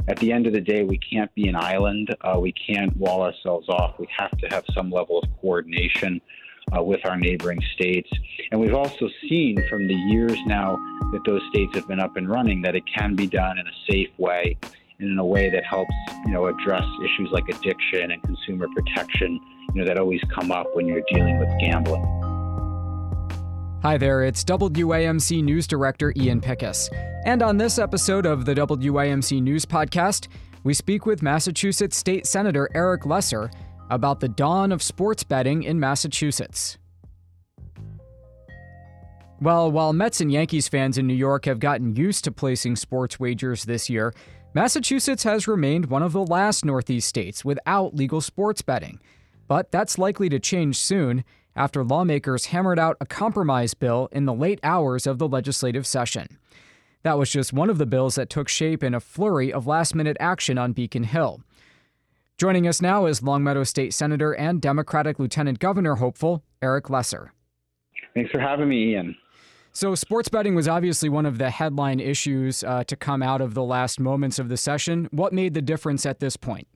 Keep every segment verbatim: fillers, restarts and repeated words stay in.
At the end of the day, we can't be an island. Uh, we can't wall ourselves off. We have to have some level of coordination uh, with our neighboring states. And we've also seen from the years now that those states have been up and running that it can be done in a safe way and in a way that helps, you know, address issues like addiction and consumer protection, you know, that always come up when you're dealing with gambling. Hi there, it's W A M C News Director Ian Pickus. And on this episode of the W A M C News Podcast, we speak with Massachusetts State Senator Eric Lesser about the dawn of sports betting in Massachusetts. Well, while Mets and Yankees fans in New York have gotten used to placing sports wagers this year, Massachusetts has remained one of the last Northeast states without legal sports betting. But that's likely to change soon after lawmakers hammered out a compromise bill in the late hours of the legislative session. That was just one of the bills that took shape in a flurry of last-minute action on Beacon Hill. Joining us now is Longmeadow State Senator and Democratic Lieutenant Governor hopeful Eric Lesser. Thanks for having me, Ian. So sports betting was obviously one of the headline issues uh, to come out of the last moments of the session. What made the difference at this point?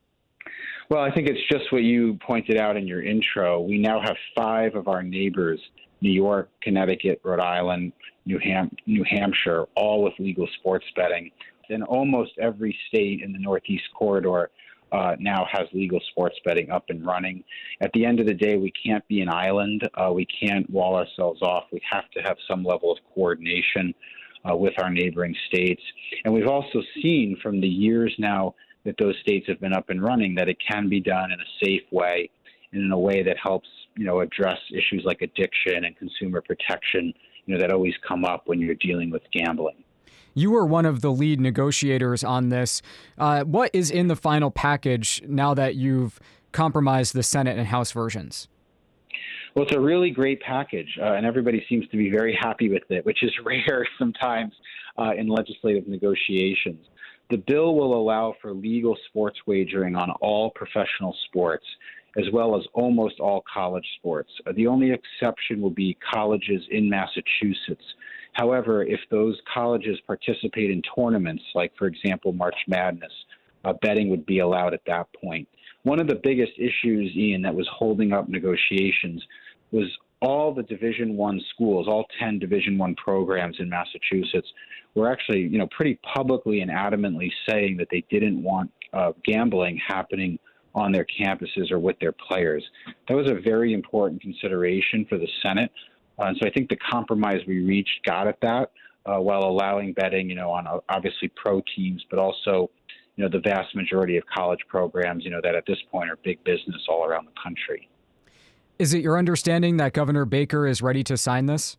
Well, I think it's just what you pointed out in your intro. We now have five of our neighbors, New York, Connecticut, Rhode Island, New, Ham- New Hampshire, all with legal sports betting. And almost every state in the Northeast corridor uh, now has legal sports betting up and running. At the end of the day, we can't be an island. Uh, we can't wall ourselves off. We have to have some level of coordination uh, with our neighboring states. And we've also seen from the years now that those states have been up and running that it can be done in a safe way and in a way that helps, you know, address issues like addiction and consumer protection, you know, that always come up when you're dealing with gambling. You were one of the lead negotiators on this. Uh, what is in the final package now that you've compromised the Senate and House versions? Well, it's a really great package, uh, and everybody seems to be very happy with it, which is rare sometimes uh, in legislative negotiations. The bill will allow for legal sports wagering on all professional sports, as well as almost all college sports. Uh, the only exception will be colleges in Massachusetts. However, if those colleges participate in tournaments, like, for example, March Madness, uh, betting would be allowed at that point. One of the biggest issues, Ian, that was holding up negotiations was all the Division One schools, all ten Division One programs in Massachusetts, were actually, you know, pretty publicly and adamantly saying that they didn't want uh, gambling happening on their campuses or with their players. That was a very important consideration for the Senate. Uh, and so I think the compromise we reached got at that uh, while allowing betting, you know, on uh, obviously pro teams, but also, you know, the vast majority of college programs, you know, that at this point are big business all around the country. Is it your understanding that Governor Baker is ready to sign this?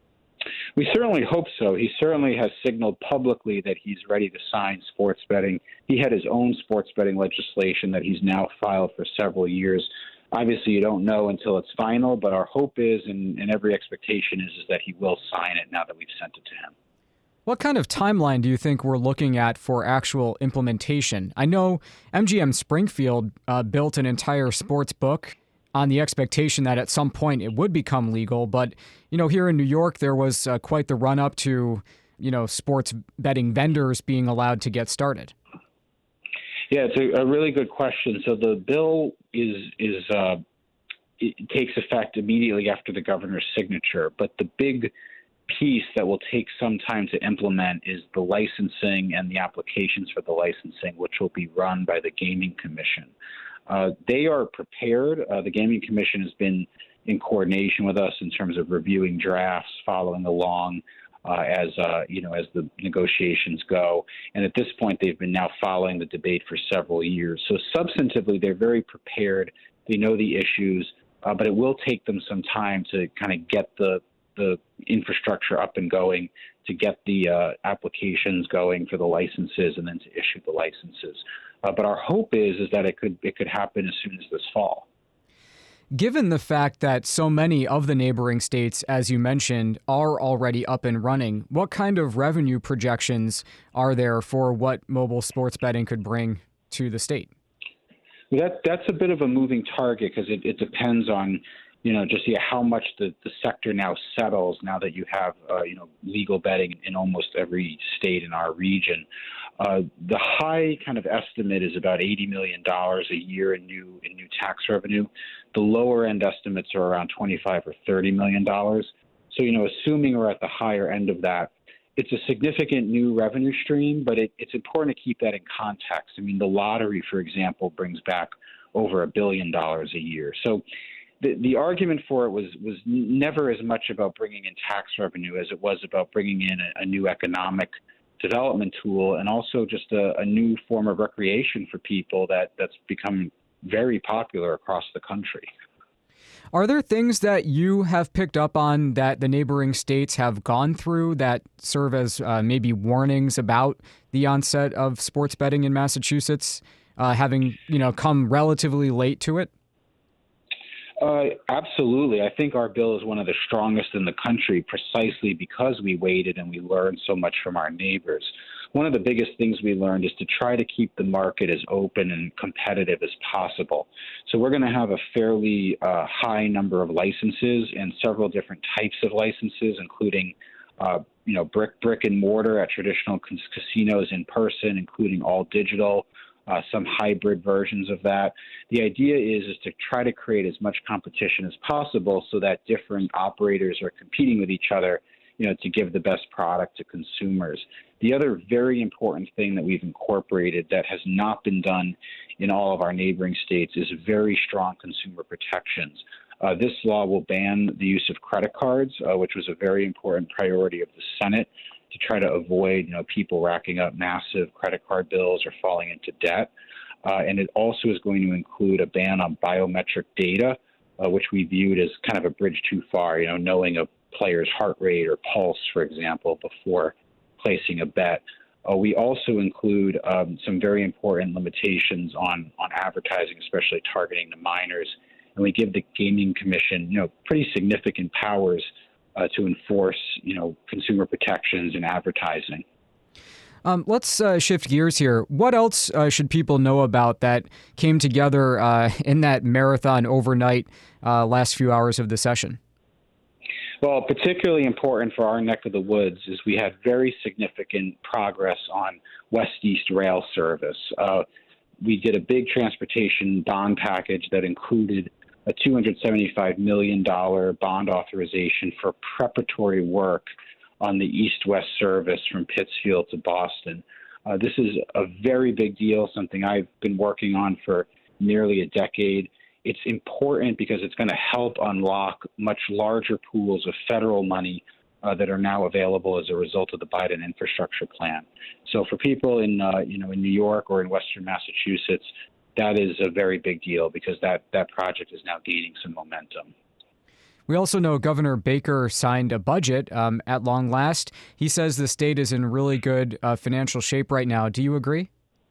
We certainly hope so. He certainly has signaled publicly that he's ready to sign sports betting. He had his own sports betting legislation that he's now filed for several years. Obviously, you don't know until it's final, but our hope is, and, and every expectation is, is that he will sign it now that we've sent it to him. What kind of timeline do you think we're looking at for actual implementation? I know M G M Springfield uh, built an entire sports book on the expectation that at some point it would become legal. But, you know, here in New York, there was uh, quite the run up to, you know, sports betting vendors being allowed to get started. Yeah, it's a, a really good question. So the bill is, is uh, it takes effect immediately after the governor's signature. But the big piece that will take some time to implement is the licensing and the applications for the licensing, which will be run by the Gaming Commission. Uh, they are prepared. Uh, the Gaming Commission has been in coordination with us in terms of reviewing drafts, following along uh, as uh, you know as the negotiations go. And at this point, they've been now following the debate for several years. So substantively, they're very prepared. They know the issues, uh, but it will take them some time to kind of get the the infrastructure up and going, to get the uh, applications going for the licenses, and then to issue the licenses. Uh, but our hope is is that it could it could happen as soon as this fall. Given the fact that so many of the neighboring states, as you mentioned, are already up and running, what kind of revenue projections are there for what mobile sports betting could bring to the state? That that's a bit of a moving target because it, it depends on, you know, just yeah, how much the, the sector now settles now that you have, uh, you know, legal betting in almost every state in our region. Uh, the high kind of estimate is about eighty million dollars a year in new in new tax revenue. The lower end estimates are around twenty-five or thirty million dollars. So, you know, assuming we're at the higher end of that, it's a significant new revenue stream, but it, it's important to keep that in context. I mean, the lottery, for example, brings back over a billion dollars a year. So the, the argument for it was, was never as much about bringing in tax revenue as it was about bringing in a, a new economic development tool and also just a, a new form of recreation for people that, that's become very popular across the country. Are there things that you have picked up on that the neighboring states have gone through that serve as uh, maybe warnings about the onset of sports betting in Massachusetts, uh, having, you know, come relatively late to it? Uh, absolutely. I think our bill is one of the strongest in the country precisely because we waited and we learned so much from our neighbors. One of the biggest things we learned is to try to keep the market as open and competitive as possible. So we're going to have a fairly uh, high number of licenses and several different types of licenses, including uh, you know, brick, brick and mortar at traditional cas- casinos in person, including all digital, uh, some hybrid versions of that. The idea is, is to try to create as much competition as possible so that different operators are competing with each other, you know, to give the best product to consumers. The other very important thing that we've incorporated that has not been done in all of our neighboring states is very strong consumer protections. Uh, this law will ban the use of credit cards, uh, which was a very important priority of the Senate to try to avoid, you know, people racking up massive credit card bills or falling into debt. Uh, and it also is going to include a ban on biometric data, uh, which we viewed as kind of a bridge too far, you know, knowing a player's heart rate or pulse, for example, before placing a bet. Uh, we also include um, some very important limitations on, on advertising, especially targeting the minors. And we give the Gaming Commission, you know, pretty significant powers uh, to enforce, you know, consumer protections and advertising. Um, let's uh, shift gears here. What else uh, should people know about that came together uh, in that marathon overnight uh, last few hours of the session? Well, particularly important for our neck of the woods is we had very significant progress on West-East rail service. Uh, we did a big transportation bond package that included a two hundred seventy-five million dollars bond authorization for preparatory work on the east-west service from Pittsfield to Boston. Uh, this is a very big deal, something I've been working on for nearly a decade. It's important because it's going to help unlock much larger pools of federal money uh, that are now available as a result of the Biden infrastructure plan. So for people in, uh, you know, in New York or in Western Massachusetts, that is a very big deal because that, that project is now gaining some momentum. We also know Governor Baker signed a budget um, at long last. He says the state is in really good uh, financial shape right now. Do you agree?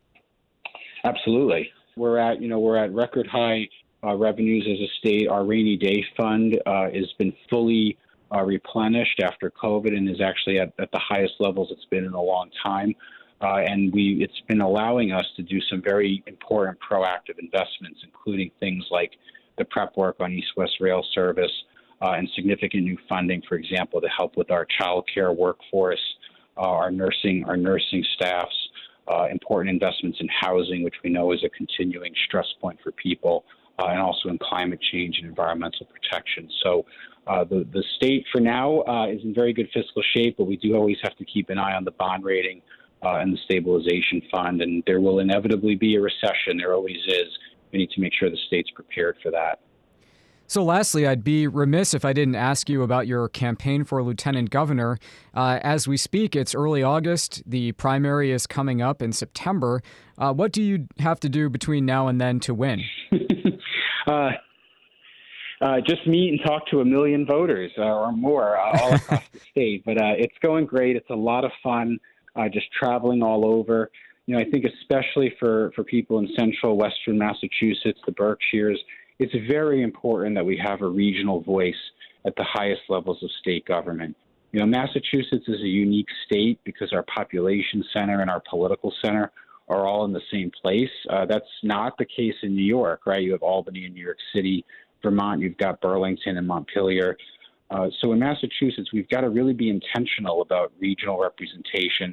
Absolutely. We're at, you know, we're at record high Uh, revenues as a state. Our rainy day fund uh, has been fully uh, replenished after COVID and is actually at, at the highest levels it's been in a long time. Uh, and we it's been allowing us to do some very important proactive investments, including things like the prep work on East-West Rail service uh, and significant new funding, for example, to help with our child care workforce, uh, our nursing, our nursing staffs, uh, important investments in housing, which we know is a continuing stress point for people. Uh, and also in climate change and environmental protection. So uh, the, the state for now uh, is in very good fiscal shape, but we do always have to keep an eye on the bond rating uh, and the stabilization fund. And there will inevitably be a recession. There always is. We need to make sure the state's prepared for that. So lastly, I'd be remiss if I didn't ask you about your campaign for lieutenant governor. Uh, as we speak, it's early August. The primary is coming up in September. Uh, what do you have to do between now and then to win? uh, uh, just meet and talk to a million voters uh, or more uh, all across the state. But uh, it's going great. It's a lot of fun uh, just traveling all over. You know, I think especially for, for people in central western Massachusetts, the Berkshires, it's very important that we have a regional voice at the highest levels of state government. You know, Massachusetts is a unique state because our population center and our political center are all in the same place. Uh, that's not the case in New York, right? You have Albany and New York City. Vermont, you've got Burlington and Montpelier. Uh, so in Massachusetts, we've got to really be intentional about regional representation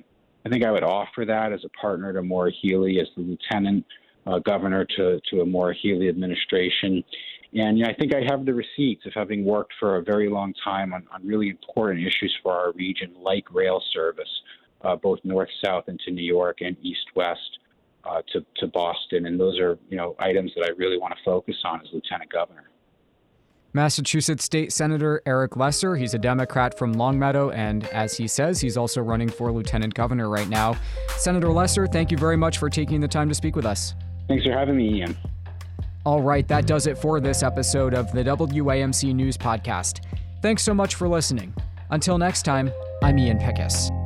I think I would offer that as a partner to Maura Healey, as the lieutenant uh, governor to, to a Maura Healey administration. And you know, I think I have the receipts of having worked for a very long time on, on really important issues for our region, like rail service, uh, both north-south into New York and east-west uh, to, to Boston. And those are, you know, items that I really want to focus on as lieutenant governor. Massachusetts State Senator Eric Lesser. He's a Democrat from Longmeadow, and as he says, he's also running for lieutenant governor right now. Senator Lesser, thank you very much for taking the time to speak with us. Thanks for having me, Ian. All right, that does it for this episode of the W A M C News Podcast. Thanks so much for listening. Until next time, I'm Ian Pickus.